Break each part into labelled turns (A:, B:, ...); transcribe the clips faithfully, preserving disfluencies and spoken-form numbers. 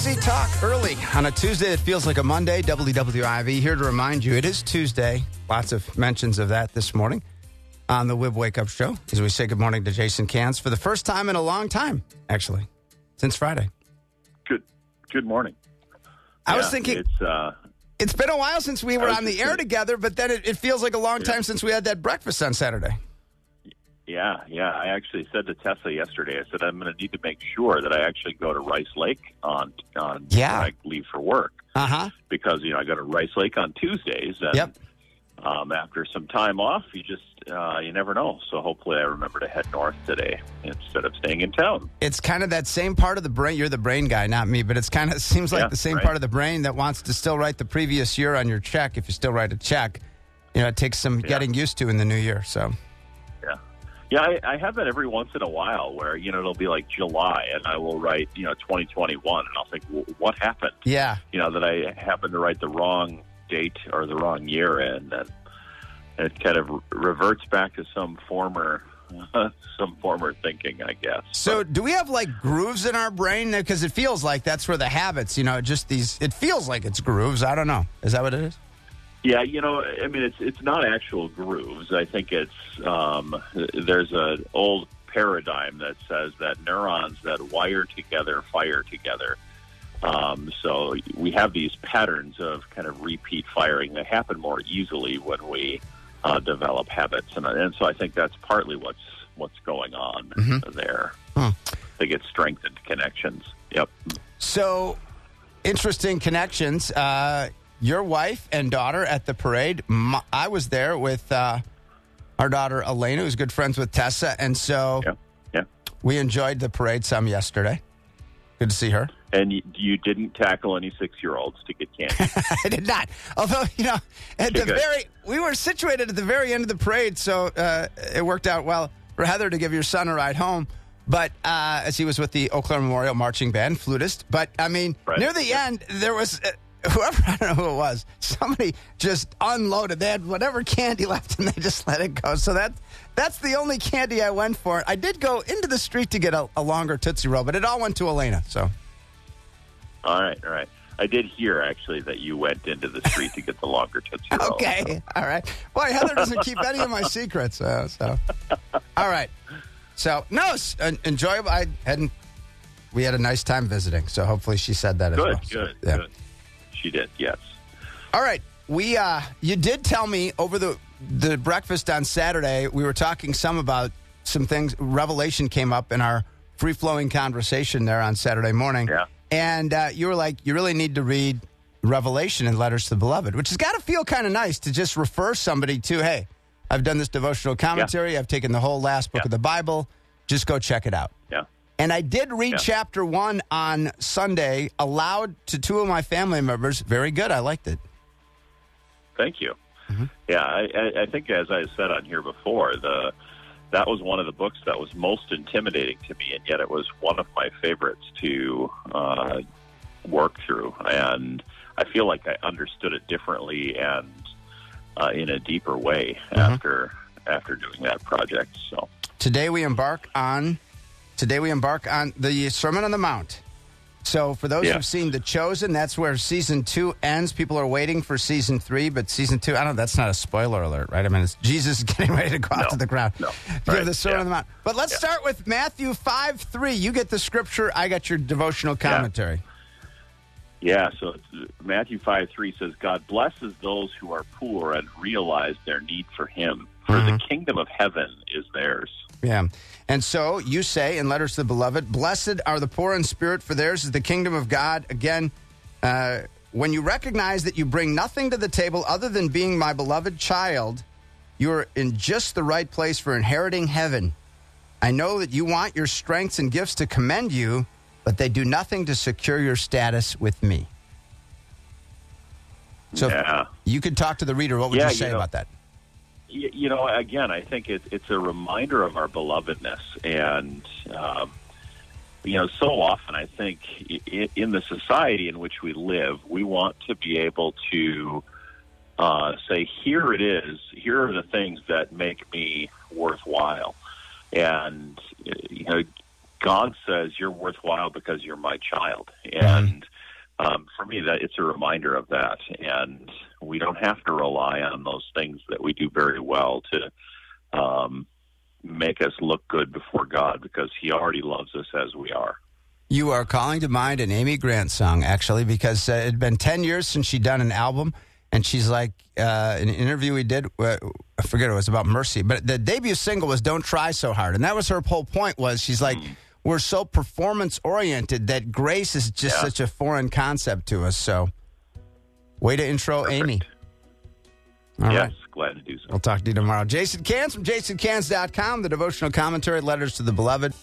A: C Talk early on a Tuesday. It feels like a Monday. W W I V here to remind you it is Tuesday. Lots of mentions of that this morning on the Wib Wake Up Show as we say good morning to Jason Cans for the first time in a long time, actually, since Friday.
B: Good good morning.
A: I
B: yeah,
A: was thinking
B: it's uh,
A: it's been a while since we were on the air
B: thinking,
A: together, but then it, it feels like a long
B: yeah.
A: time since we had that breakfast on Saturday.
B: Yeah, yeah. I actually said to Tessa yesterday, I said, I'm going to need to make sure that I actually go to Rice Lake on, on
A: yeah.
B: when I leave for work.
A: Uh-huh.
B: Because, you know, I go to Rice Lake on Tuesdays. And,
A: yep.
B: um, after some time off, you just, uh, you never know. So hopefully I remember to head north today instead of staying in town.
A: It's kind of that same part of the brain. You're the brain guy, not me, but it's kind of seems like
B: yeah,
A: the same
B: right.
A: part of the brain that wants to still write the previous year on your check. If you still write a check, you know, it takes some
B: yeah.
A: getting used to in the new year. So,
B: yeah. Yeah, I, I have that every once in a while where, you know, it'll be like July and I will write, you know, twenty twenty-one and I'll think, well, what happened?
A: Yeah.
B: You know, that I happened to write the wrong date or the wrong year in, and it kind of reverts back to some former uh, some former thinking, I guess.
A: So do we have like grooves in our brain? Because it feels like that's where the habits, you know, just these, it feels like it's grooves. I don't know. Is that what it is?
B: Yeah, you know, I mean, it's it's not actual grooves. I think it's um, there's an old paradigm that says that neurons that wire together fire together. Um, so we have these patterns of kind of repeat firing that happen more easily when we uh, develop habits, and, and so I think that's partly what's what's going on
A: mm-hmm.
B: there.
A: Huh.
B: They get strengthened connections. Yep.
A: So interesting connections. Uh, Your wife and daughter at the parade. I was there with uh, our daughter, Elena, who's good friends with Tessa. And so
B: yeah. Yeah.
A: we enjoyed the parade some yesterday. Good to see her.
B: And you, you didn't tackle any six-year-olds to get candy.
A: I did not. Although, you know, at
B: okay,
A: the
B: good.
A: very, we were situated at the very end of the parade, so uh, it worked out well for Heather to give your son a ride home. But uh, as he was with the Eau Claire Memorial Marching Band, flutist. But, I mean,
B: right.
A: near the
B: yeah.
A: end, there was... Uh, Whoever, I don't know who it was, somebody just unloaded. They had whatever candy left and they just let it go. So that that's the only candy I went for. I did go into the street to get a, a longer Tootsie Roll, but it all went to Elena. So,
B: all right, all right. I did hear, actually, that you went into the street to get the longer Tootsie Roll.
A: Okay,
B: so.
A: all right. Boy, Heather doesn't keep any of my secrets. Uh, so, all right. So, no, it's uh, enjoyable. I hadn't, we had a nice time visiting, so hopefully she said that
B: good,
A: as well.
B: Good,
A: so, yeah.
B: good. She did, yes.
A: All right. We uh, you did tell me over the the breakfast on Saturday, we were talking some about some things. Revelation came up in our free-flowing conversation there on Saturday morning.
B: Yeah.
A: And uh, you were like, you really need to read Revelation in Letters to the Beloved, which has got to feel kind of nice to just refer somebody to, hey, I've done this devotional commentary. Yeah. I've taken the whole last book
B: yeah.
A: of the Bible. Just go check it out.
B: Yeah.
A: And I did read
B: yeah.
A: chapter one on Sunday aloud to two of my family members. Very good. I liked it.
B: Thank you.
A: Mm-hmm.
B: Yeah, I, I think as I said on here before, the that was one of the books that was most intimidating to me, and yet it was one of my favorites to uh, work through. And I feel like I understood it differently and uh, in a deeper way mm-hmm. after after doing that project. So
A: today we embark on. Today we embark on the Sermon on the Mount. So for those
B: yeah.
A: who've seen The Chosen, that's where season two ends. People are waiting for season three, but season two, I don't know, that's not a spoiler alert, right? I mean, it's Jesus getting ready to go
B: no.
A: out to the ground.
B: No.
A: Give
B: right.
A: the Sermon
B: yeah.
A: on the Mount. But let's
B: yeah.
A: start with Matthew five three. You get the scripture, I got your devotional commentary.
B: Yeah, yeah so Matthew five three says, God blesses those who are poor and realize their need for him, for mm-hmm. the kingdom of heaven is theirs.
A: Yeah. And so you say in Letters to the Beloved, blessed are the poor in spirit, for theirs is the kingdom of God. Again, uh, when you recognize that you bring nothing to the table other than being my beloved child, you're in just the right place for inheriting heaven. I know that you want your strengths and gifts to commend you, but they do nothing to secure your status with me. So
B: yeah.
A: you could talk to the reader. What would
B: yeah,
A: you say
B: you know,
A: about that?
B: You know, again, I think it, it's a reminder of our belovedness. And, um, you know, so often I think in, in the society in which we live, we want to be able to uh, say, here it is, here are the things that make me worthwhile. And, you know, God says you're worthwhile because you're my child. And, mm-hmm. um, for me, that it's a reminder of that. And we don't have to rely on those things that we do very well to um, make us look good before God, because he already loves us as we are.
A: You are calling to mind an Amy Grant song, actually, because uh, it had been ten years since she'd done an album. And she's like, uh, in an interview we did, uh, I forget, it was about Mercy, but the debut single was Don't Try So Hard. And that was her whole point, was she's like, mm. we're so performance-oriented that grace is just yeah. such a foreign concept to us. So, way to intro
B: Perfect.
A: Amy. All
B: yes,
A: right.
B: glad to do so.
A: We'll talk to you tomorrow. Jason Cans from jason cans dot com, the devotional commentary, Letters to the Beloved.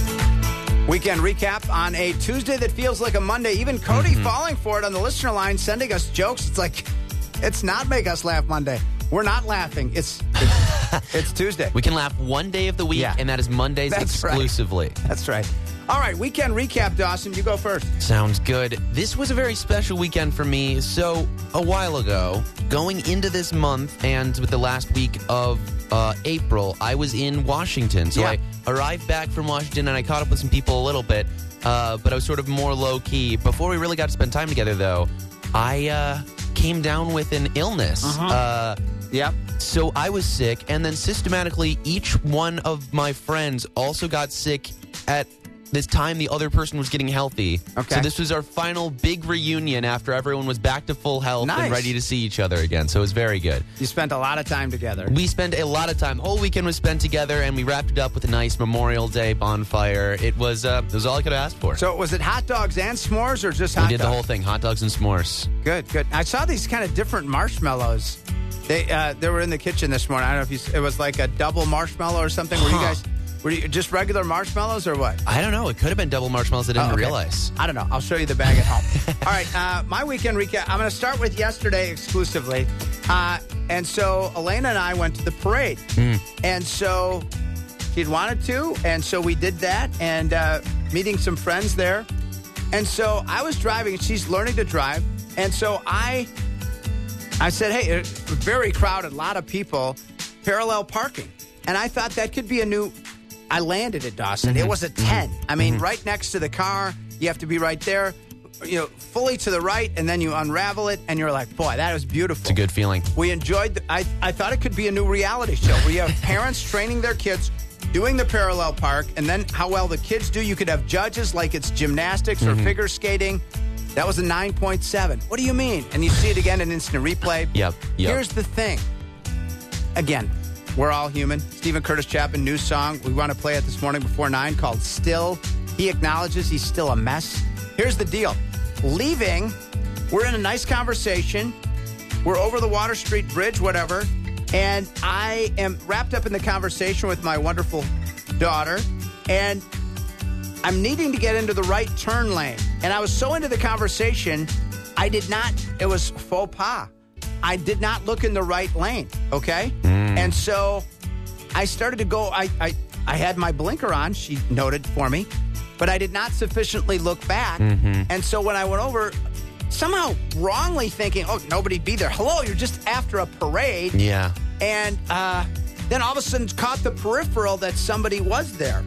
A: Weekend recap on a Tuesday that feels like a Monday. Even Cody mm-hmm. falling for it on the listener line, sending us jokes. It's like... It's not Make Us Laugh Monday. We're not laughing. It's it's, it's Tuesday.
C: We can laugh one day of the week, yeah. and that is Mondays
A: That's
C: exclusively.
A: Right. That's right. All right, weekend recap, Dawson. You go first.
C: Sounds good. This was a very special weekend for me. So, a while ago, going into this month and with the last week of uh, April, I was in Washington. So, yeah. I arrived back from Washington, and I caught up with some people a little bit, uh, but I was sort of more low-key. Before we really got to spend time together, though, I... Uh, came down with an illness.
A: Uh-huh.
C: Uh,
A: yeah.
C: So I was sick, and then systematically, each one of my friends also got sick at this time the other person was getting healthy.
A: Okay.
C: So this was our final big reunion after everyone was back to full health
A: nice.
C: and ready to see each other again. So it was very good.
A: You spent a lot of time together.
C: We spent a lot of time. Whole weekend was spent together, and we wrapped it up with a nice Memorial Day bonfire. It was uh, it was all I could ask for.
A: So was it hot dogs and s'mores, or just hot dogs?
C: We did
A: dogs?
C: the whole thing, hot dogs and s'mores.
A: Good, good. I saw these kind of different marshmallows. They uh, they were in the kitchen this morning. I don't know if you, it was like a double marshmallow or something. Were
C: huh.
A: you guys... Were you just regular marshmallows or what?
C: I don't know. It could have been double marshmallows. I didn't
A: oh, okay.
C: realize.
A: I don't know. I'll show you the bag at home. All right. Uh, my weekend recap. I'm going to start with yesterday exclusively. Uh, and so Elena and I went to the parade.
C: Mm.
A: And so she'd wanted to. And so we did that, and uh, meeting some friends there. And so I was driving, and she's learning to drive. And so I, I said, hey, it's very crowded, a lot of people, parallel parking. And I thought that could be a new... I landed at Dawson.
C: Mm-hmm.
A: It was a ten.
C: Mm-hmm.
A: I mean,
C: mm-hmm.
A: right next to the car. You have to be right there, you know, fully to the right, and then you unravel it, and you're like, boy, that was beautiful.
C: It's a good feeling.
A: We enjoyed, the, I, I thought it could be a new reality show where you have parents training their kids, doing the parallel park, and then how well the kids do. You could have judges like it's gymnastics or
C: mm-hmm.
A: figure skating. That was a nine point seven. What do you mean? And you see it again in instant replay.
C: Yep, yep.
A: Here's the thing. Again, we're all human. Stephen Curtis Chapman, new song. We want to play it this morning before nine called Still. He acknowledges he's still a mess. Here's the deal. Leaving, we're in a nice conversation. We're over the Water Street Bridge, whatever. And I am wrapped up in the conversation with my wonderful daughter. And I'm needing to get into the right turn lane. And I was so into the conversation, I did not, it was faux pas. I did not look in the right lane, okay? Mm. And so I started to go, I, I, I had my blinker on, she noted for me, but I did not sufficiently look back.
C: Mm-hmm.
A: And so when I went over, somehow wrongly thinking, oh, nobody'd be there. Hello, you're just after a parade.
C: Yeah.
A: And uh, then all of a sudden caught the peripheral that somebody was there.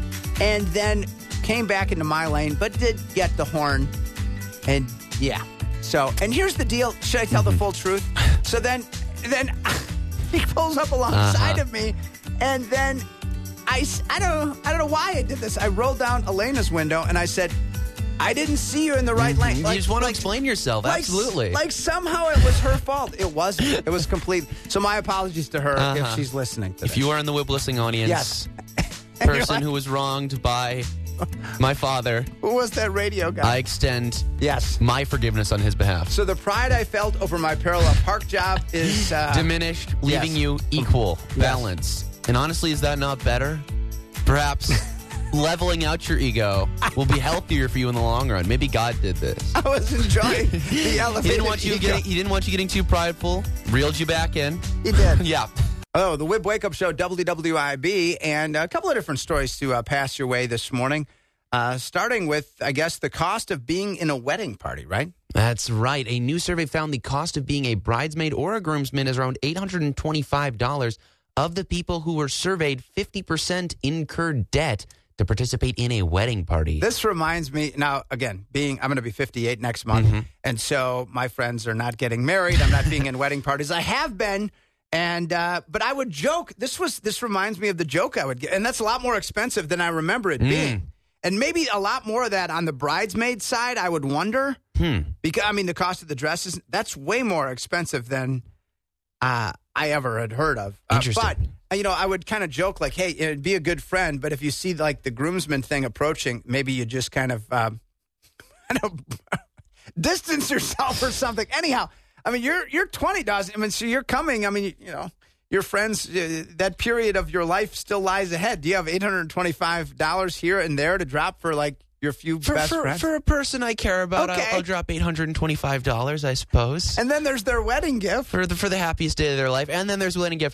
A: And then came back into my lane, but did get the horn. And yeah. So, and here's the deal. Should I tell
C: mm-hmm.
A: the full truth? So then, then he pulls up alongside
C: uh-huh.
A: of me, and then I, I don't, I don't know why I did this. I rolled down Elena's window and I said, I didn't see you in the right lane.
C: You
A: Like,
C: just want to
A: like,
C: explain yourself.
A: like,
C: Absolutely.
A: Like somehow it was her fault. It wasn't. It was complete. So my apologies to her
C: uh-huh.
A: if she's listening to
C: If
A: this.
C: you are in the Whip listening audience,
A: Yes.
C: person
A: like,
C: who was wronged by my father,
A: who was that radio guy?
C: I extend
A: yes.
C: my forgiveness on his behalf.
A: So the pride I felt over my parallel park job is... Uh,
C: diminished, leaving
A: yes.
C: you equal,
A: Yes.
C: balance. And honestly, is that not better? Perhaps leveling out your ego will be healthier for you in the long run. Maybe God did this.
A: I was enjoying the elevated
C: He didn't want you
A: ego.
C: getting, he didn't want you getting too prideful. Reeled you back in.
A: He did.
C: Yeah.
A: Oh, the Wib Wake Up Show, W W I B, and a couple of different stories to uh, pass your way this morning. Uh, starting with, I guess, the cost of being in a wedding party, right?
C: That's right. A new survey found the cost of being a bridesmaid or a groomsman is around eight hundred twenty-five dollars. Of the people who were surveyed, fifty percent incurred debt to participate in a wedding party.
A: This reminds me, now, again, being, I'm going to be fifty-eight next month,
C: Mm-hmm.
A: and so my friends are not getting married. I'm not being in wedding parties. I have been, and uh, but I would joke. This was this reminds me of the joke I would get, and that's a lot more expensive than I remember it
C: Mm.
A: being. And maybe a lot more of that on the bridesmaid side, I would wonder.
C: Hmm.
A: Because, I mean, the cost of the dresses, that's way more expensive than uh, I ever had heard of. Uh,
C: Interesting.
A: but, you know, I would kind of joke like, hey, it'd be a good friend, but if you see, like, the groomsman thing approaching, maybe you just kind of, um, kind of distance yourself or something. Anyhow, I mean, you're you're twenty, Dawson. I mean, so you're coming. I mean, you know. Your friends, uh, that period of your life still lies ahead. Do you have eight hundred twenty-five dollars here and there to drop for, like, your few
C: For,
A: best
C: for,
A: friends?
C: for a person I care about,
A: Okay.
C: I'll, I'll drop eight hundred twenty-five dollars, I suppose,
A: And then there's their wedding gift.
C: for the for the happiest day of their life. And then there's a wedding gift.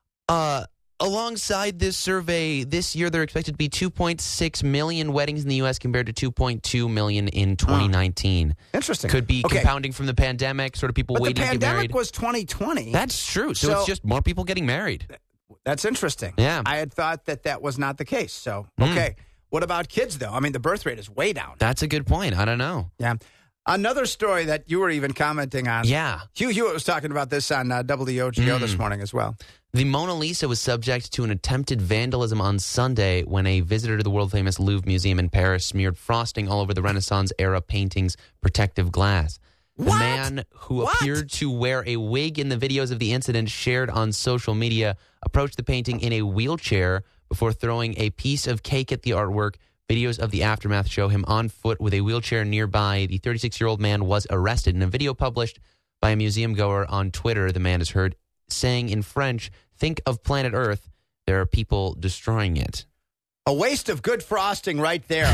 C: Uh, alongside this survey, this year there are expected to be two point six million weddings in the U S compared to two point two million in twenty nineteen.
A: Interesting.
C: Could be
A: Okay.
C: compounding from the pandemic, sort of people
A: But the
C: waiting to get married.
A: pandemic was twenty twenty.
C: That's true. So,
A: So-
C: it's just more people getting married.
A: That's interesting.
C: Yeah.
A: I had thought that that was not the case. So,
C: Mm.
A: okay. What about kids, though? I mean, the birth rate is way down.
C: That's a good point. I don't know.
A: Yeah. Another story that you were even commenting on.
C: Yeah.
A: Hugh Hewitt was talking about this on uh, W O G O
C: Mm.
A: this morning as well.
C: The Mona Lisa was subject to an attempted vandalism on Sunday when a visitor to the world-famous Louvre Museum in Paris smeared frosting all over the Renaissance-era painting's protective glass. The
A: What?
C: man who
A: What?
C: appeared to wear a wig in the videos of the incident shared on social media approached the painting in a wheelchair before throwing a piece of cake at the artwork. Videos of the aftermath show him on foot with a wheelchair nearby. The thirty-six-year-old man was arrested. In a video published by a museum goer on Twitter, the man is heard saying in French, "Think of planet Earth. There are people destroying it."
A: A waste of good frosting right there.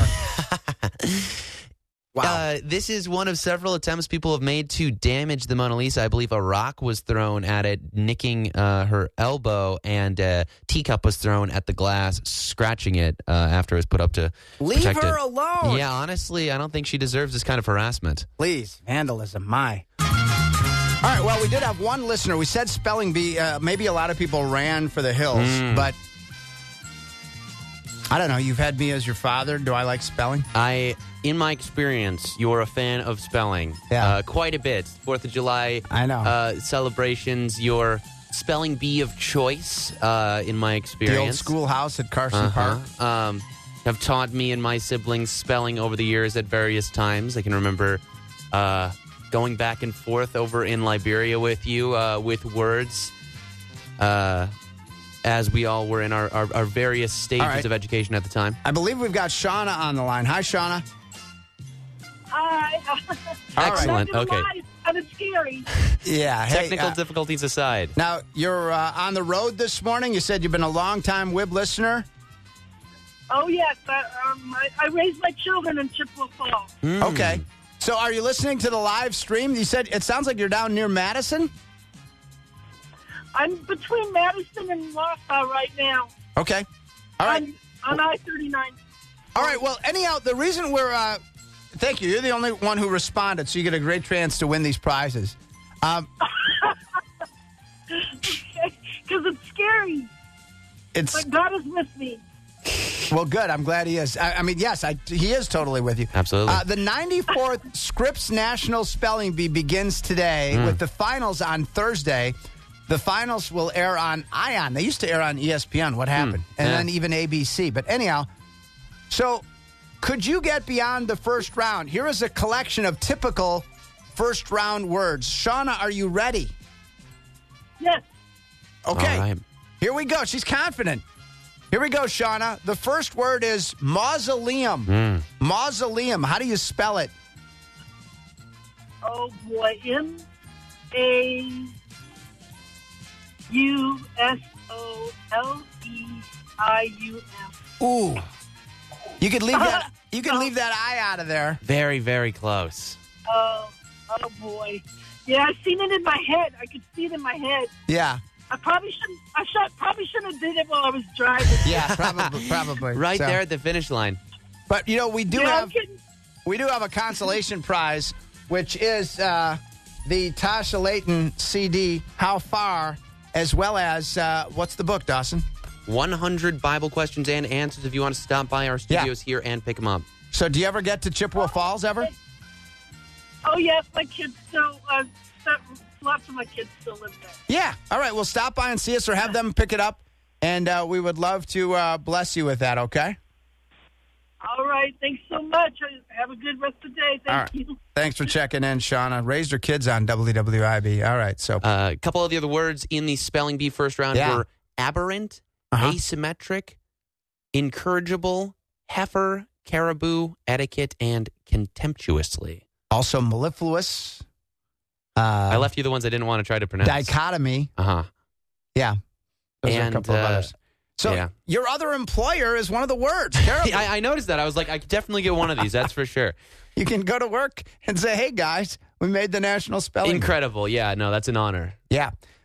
A: Wow.
C: Uh, this is one of several attempts people have made to damage the Mona Lisa. I believe a rock was thrown at it, nicking uh, her elbow, and a teacup was thrown at the glass, scratching it uh, after it was put up to
A: Leave
C: protect
A: her
C: it.
A: alone.
C: Yeah, honestly, I don't think she deserves this kind of harassment.
A: Please. Vandalism. My. All right. Well, we did have one listener. We said spelling bee. Uh, maybe a lot of people ran for the hills,
C: Mm.
A: but I don't know. You've had me as your father. Do I like spelling?
C: I, in my experience, you're a fan of spelling.
A: Yeah.
C: Uh, quite a bit. Fourth of July
A: I know.
C: uh, celebrations, your spelling bee of choice, uh, in my
A: The
C: experience.
A: old schoolhouse at Carson Park.
C: Uh-huh. Um, have taught me and my siblings spelling over the years at various times. I can remember uh, going back and forth over in Liberia with you uh, with words uh, as we all were in our, our, our various stages
A: All right.
C: of education at the time.
A: I believe we've got Shauna on the line. Hi, Shauna.
D: Hi.
A: All
C: Excellent.
D: I'm not gonna
C: Okay.
D: lie, kind of scary.
A: Yeah. Hey,
C: Technical
A: uh,
C: difficulties aside.
A: now, you're uh, on the road this morning. You said you've been a long-time W I B listener.
D: Oh yes, I, um, I, I raised my children in Chippewa Falls.
C: Hmm.
A: Okay. So are you listening to the live stream? You said it sounds like you're down near Madison.
D: I'm between Madison and Wausau right now.
A: Okay. All right.
D: On, on I thirty-nine.
A: All right. Well, anyhow, the reason we're uh, thank you. You're the only one who responded, so you get a great chance to win these prizes. Um,
D: Because it's scary.
A: it's
D: But God is with me.
A: well, good. I'm glad he is. I, I mean, yes, I, he is totally with you.
C: Absolutely.
A: Uh, the ninety-fourth Scripps National Spelling Bee begins today
C: Mm.
A: with the finals on Thursday. The finals will air on ION. They used to air on E S P N. What happened? And
C: Yeah.
A: then even A B C. But anyhow, so could you get beyond the first round? Here is a collection of typical first round words. Shauna, are you ready?
D: Yes.
A: Okay.
C: All right.
A: Here we go. She's confident. Here we go, Shauna. The first word is mausoleum.
C: Mm.
A: Mausoleum. How do you spell it?
D: Oh boy. M A U S O L E I U M.
A: Ooh. You could leave that you can leave that I out of there.
C: Very, very close.
D: Oh, oh boy. Yeah, I've seen it in my head. I could see it in my head.
A: Yeah.
D: I probably shouldn't. I should, probably shouldn't have did it while I was driving.
A: Yeah, probably probably.
C: Right
A: So-
C: there at the finish line.
A: But you know, we do
D: Yeah, I'm
A: have
D: kidding.
A: we do have a consolation prize, which is uh, the Tasha Layton C D, How Far, as well as uh, what's the book, Dawson?
C: one hundred Bible questions and answers if you want to stop by our studios here and pick them up.
A: So do you ever get to Chippewa Falls ever?
D: Oh, yes, my kids still, uh, that, lots of my kids still live there.
A: Yeah. All right. Well, stop by and see us or have them pick it up. And uh, we would love to uh, bless you with that, okay?
D: All right. Thanks so much. Have a good rest of the day. Thank
A: All right.
D: you.
A: Thanks for checking in, Shauna. Raised her kids on W W I B. All right. So
C: Uh, a couple of the other words in the spelling bee first round
A: Yeah.
C: were aberrant,
A: Uh-huh.
C: asymmetric, incorrigible, heifer, caribou, etiquette, and contemptuously.
A: also mellifluous. Uh,
C: I left you the ones I didn't want to try to pronounce.
A: dichotomy.
C: Uh-huh.
A: Yeah. Those are a
C: And,
A: couple of
C: uh,
A: others. So
C: yeah.
A: your other employer is one of the words. Caribou.
C: I, I noticed that. I was like, I could definitely get one of these. That's for sure.
A: You can go to work and say, hey, guys, we made the national spelling bee.
C: Incredible. Yeah, no, that's an honor.
A: Yeah.